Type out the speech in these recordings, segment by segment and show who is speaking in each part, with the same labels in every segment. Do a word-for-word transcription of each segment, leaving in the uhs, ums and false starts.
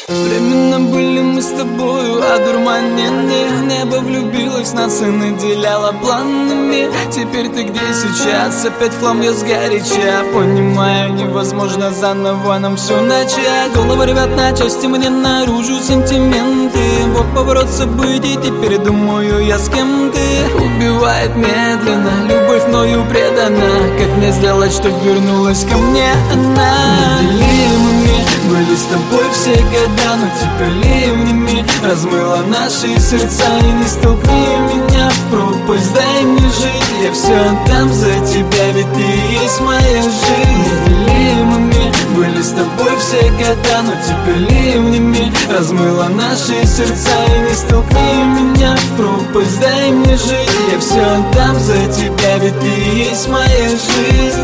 Speaker 1: Временно были мы с тобою одурманены. Небо влюбилось в нас и наделяло планами. Теперь ты где сейчас? Опять в хлам я сгоряча. Понимаю, невозможно заново нам все начать. Головы рвет на части, мне наружу сентименты. Вот поворот событий, теперь думаю я с кем ты. Убивает медленно, любовь мною предана. Как мне сделать, чтоб вернулась ко мне она? Неделимыми были с тобой все года, но теперь ливнями размыло наши сердца. И не столкни меня в пропасть, дай мне жить. Я все отдам за тебя, ведь ты есть моя жизнь. Неделимыми были с тобой все года, но теперь ливнями размыло наши сердца. И не столкни меня в пропасть, дай мне жить. Я все отдам за тебя, ведь ты есть моя жизнь.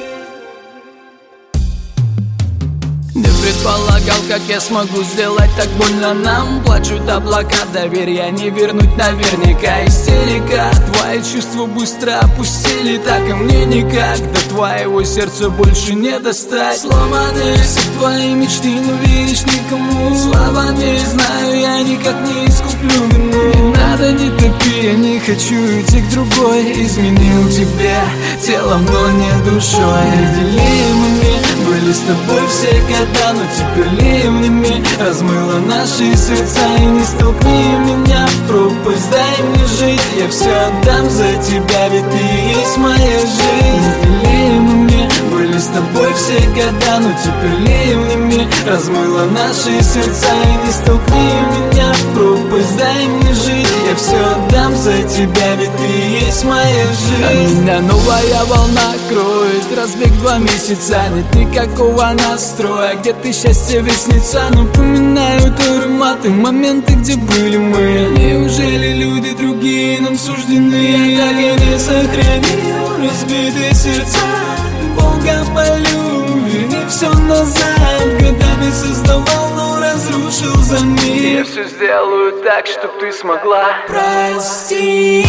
Speaker 1: Предполагал, как я смогу сделать так больно нам. Плачут облака, доверия не вернуть наверняка. Истерика, твои чувства быстро опустили. Так и мне никак, до твоего сердца больше не достать. Сломаны все твои мечты, не веришь никому. Словами знаю, я никак не искуплю вину. Не надо, не топи, я не хочу идти к другой. Изменил тебе телом, но не душой. Неделимыми были с тобой все года, но теперь ливнями размыло наши сердца. И не столкни меня в пропасть, дай мне жить. Я все отдам за тебя, ведь ты есть моя жизнь. Неделимыми были с тобой все года, но теперь ливнями размыло наши сердца. И не столкни меня в пропасть, дай мне жить. Я все отдам за тебя, ведь ты есть моя жизнь. А меня новая волна кроет, разбег два месяца. Нет никакого настроя, где ты счастье веснится. Напоминают ароматы, моменты, где были мы. Неужели люди другие нам суждены? Я так и не сохранил разбитые сердца. Волга полю, верни все назад. Годами создавал, но разрушил за миг. Я все сделаю так, чтоб ты смогла прости.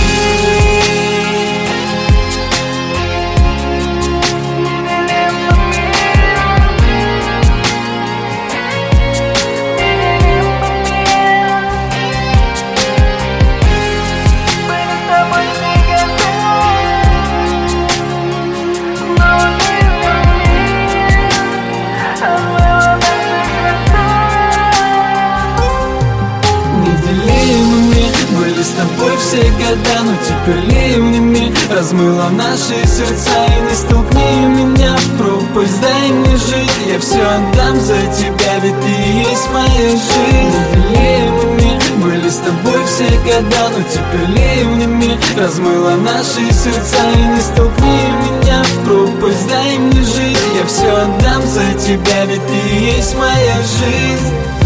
Speaker 1: Были с тобой все года, но теперь ливнями размыло наши сердца. И не столкни меня в пропасть, дай мне жить. Я все отдам за тебя, ведь ты есть моя жизнь. Ливнями были с тобой все года, но теперь ливнями размыло наши сердца. И не столкни меня в пропасть, дай мне жить. Я все отдам за тебя, ведь ты есть моя жизнь.